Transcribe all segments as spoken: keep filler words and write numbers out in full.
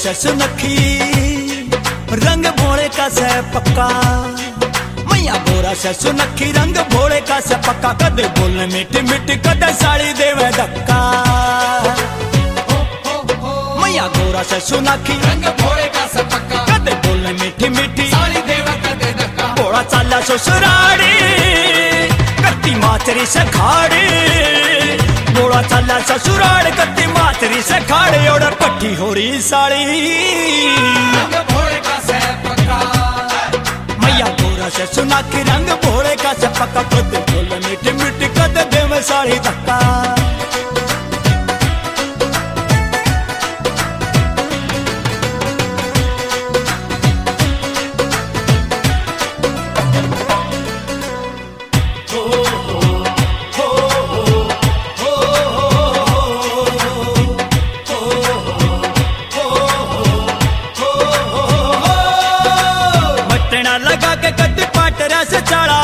से सुनखी रंग भोले का से पक्का, मैया गोरा से सुनखी रंग भोले का से पक्का, कदे बोलने मीठी मीठी कदे साड़ी देवे धक्का। मैया गोरा से सुनखी रंग भोले का से पक्का, कदे बोलने मीठी मीठी साड़ी देवे कदे धक्का। बोला चाला ससुराड़ी कत्ती माचरी से खाड़ी, बोला चाला ससुराड़ कत्ती माचरी से खाड़ी, और कट्ठी हो रही साड़ी रंग भोले का से पक्का। मैया गोरा से सुनखी रंग भोले का से पक्का, कदे बोले मीठी मीठी कदे देवे साड़ी धक्का। लगा के कट्टी पाटरा से चढ़ा,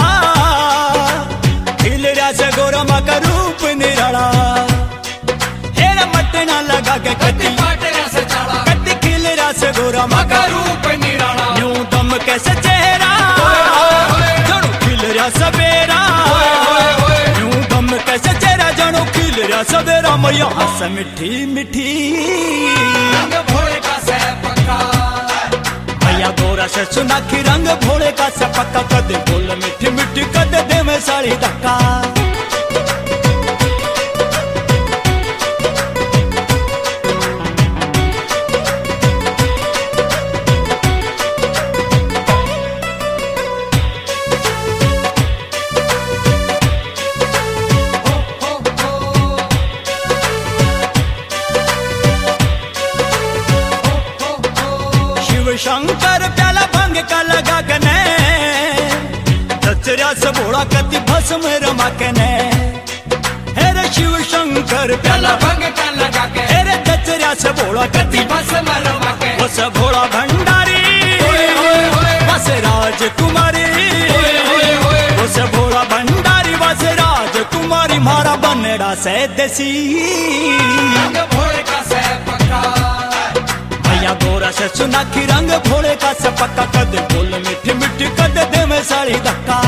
खिलरा से गोरा माँ का रूप निराला। हेरा मटना लगा के कट्टी पाटरा से चढ़ा, कट्टी खिलरा से गोरा माँ का रूप निराला। यूं दम कैसे चेहरा जनो खिलरा सवेरा, यूं दम कैसे चेहरा जनो खिलरा सवेरा। मैया हंस मिठी मिठी रंग भोले का से पक्का, मैया गोरा से सुनखी रंग भोले का से पक्का, कदे बोल मिठी मिठी कदे दे में साड़ी धक्का। शंकर प्याला भंग का लगा कने, दचरा से भोला कति भस्म रमा कने। हेरे शिव शंकर प्याला भंग का लगा के, हेरे दचरा से भोला कति भस्म रमा के। बस भोला भंडारी बस राजकुमारी, बस भोला भंडारी बस राजकुमारी, मारा बनड़ा से देसी रंग भोले का से पक्का। मैया गोरा से सुनखी रंग भोले का से पक्का, कदे बोल मिठी मिठी कदे दे में साड़ी धक्का।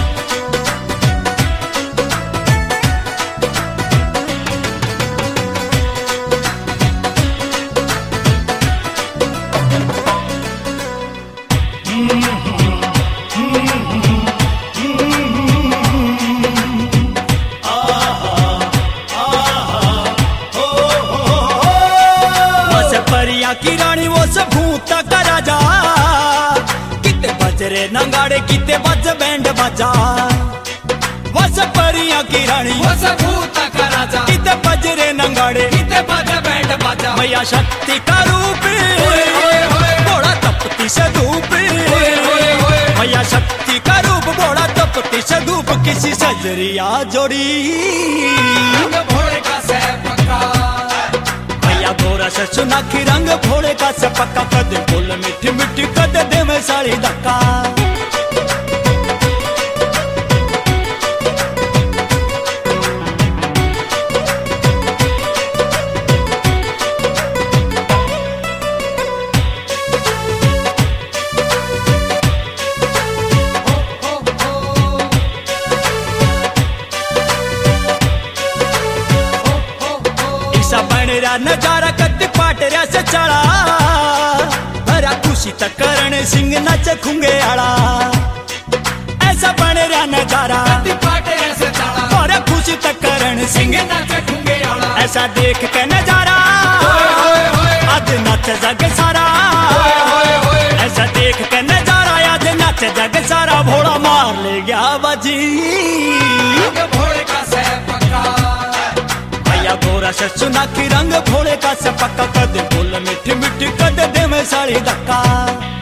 परिया की रानी वो सब भूता का राजा, किते बजरे नंगाड़े किते बज बैंड बजा। वो सब परिया की रानी वो सब भूता का राजा, किते बजरे नंगाड़े किते बज बैंड बजा। मैया शक्ति का रूप बोड़ा तपती से धूप, मैया शक्ति का रूप बोड़ा तपती से धूप, किसी सजरिया जोड़ी रंग भोले का से पक्का। मैया गोरा से सुनखी रंग भोले का से पक्का, कदे बोल मिठी मिठी कदे दे में साड़ी धक्का। नजारा कत्ती पाटरा से चढ़ा, भरा खुशी तक करण सिंह नच खुंगे आड़ा। ऐसा बन रहा नजारा कत्ती पाटरा से चढ़ा, भरा खुशी तक करण सिंह नच खुंगे आड़ा। ऐसा देख के नजारा आज नच जग सारा, ऐसा देख के नजारा आज नच जग सारा। भोला मार ले गया बाजी रंग भोले का से पक्का। मैया गोरा से सुनखी रंग भोले का से पक्का, कदे बोल मिठी मिठी कदे दे में साड़ी धक्का।